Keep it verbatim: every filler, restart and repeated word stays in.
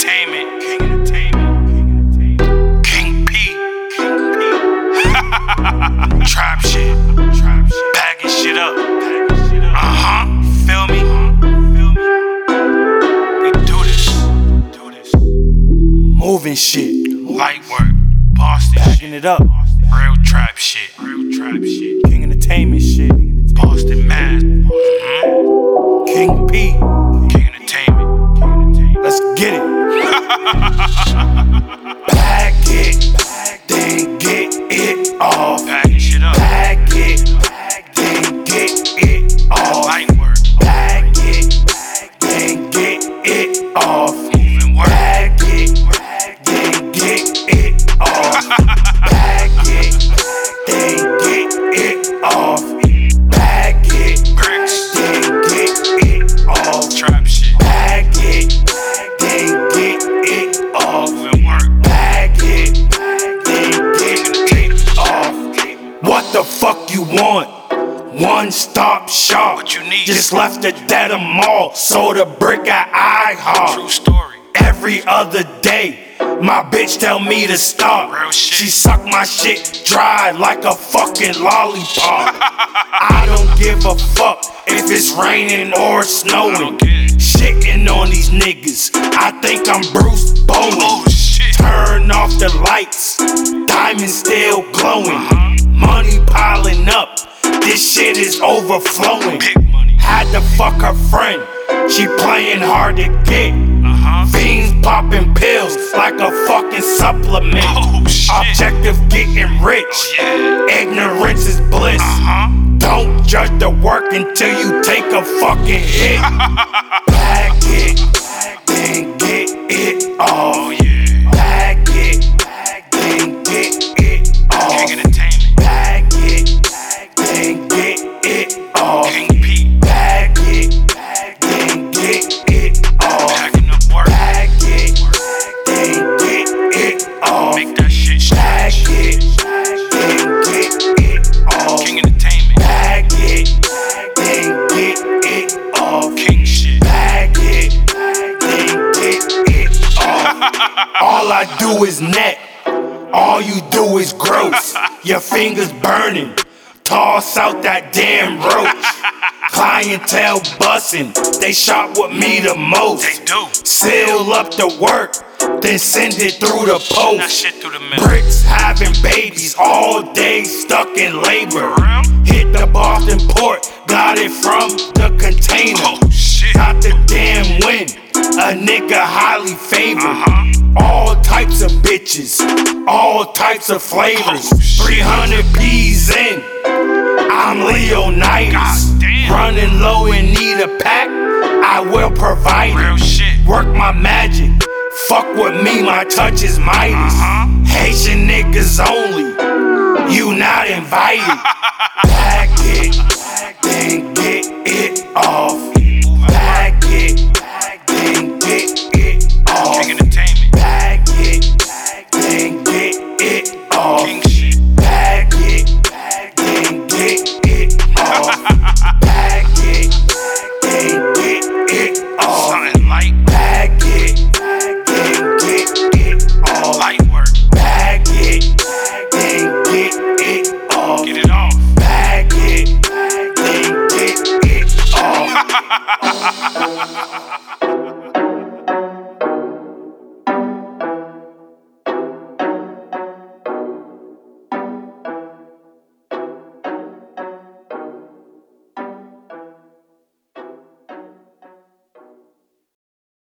Entertainment. King Entertainment. King P. King P. Trap shit. Trap shit. Bagging shit up. Uh huh. Feel me? We do this. Do this. Moving shit. Light work. Boston Bagging shit. it up. Real trap shit. Real trap shit. King Entertainment shit. Boston Mass. Mm-hmm. King P. King Entertainment. King Entertainment. Let's get it. Bag it, then get it off. Bagging shit up. Bag it, then get it off. Light work. Bag it, then get it off. Moving work. Bag it, then get it off. Bag it, then get it off. Bag it, Bricks. then get it off. Trap shit. Bag it, then get it off. Moving work. Bag it, then get it off. What the fuck you want? One stop shop. What you need? Just left the dead mall, sold a brick at IHOP. True story. Every other day, my bitch tell me to stop. Real shit. She suck my shit dry like a fucking lollipop. I don't give a fuck if it's raining or snowing. I don't care. Shitting on these niggas, I think I'm Bruce Bowen. Oh shit. Turn off the lights, diamonds still glowing. Uh-huh. Money piling up, this shit is overflowing. Big money. Had to fuck her friend, she playing hard to get. Uh-huh. Fiends popping pills like a fucking supplement. Oh shit. Objective getting rich, Oh yeah. ignorance is bliss. Uh-huh. Don't judge the work until you take a fucking hit. Bag it, then get it off. Oh yeah. Bag it, then get it off. King Entertainment. Bag it, then get it off. King P. Bag it, then get it off. Packing up work. Bag it, then get it off. Make that shit Bag stretch. it, then get it off. King Entertainment. Bag it, then get it off. King shit. Bag it, then get it off. All I do is net, all you do is gross. Your fingers burning, toss out that damn roach. Clientele bussin', they shop with me the most. They do. Seal up the work, then send it through the That post. shit through the middle. Bricks having babies all day stuck in labor. For real? Hit the Boston port, got it from the container. Oh shit. Got the damn win, a nigga highly favored. Uh-huh. All types of bitches, all types of flavors. Oh, shit. three hundred P's in, I'm Leonidas. God damn. Running low and need a pack, I will provide Real it. shit. Work my magic, fuck with me, my touch is Midas. Uh-huh. Haitian niggas only, you not invited. Bag it, then get it off. Bag it, then get it off. King Entertainment. Bag it, then get it off. King shit. Bag it, then get it off. Bag it, then get it off. Something light.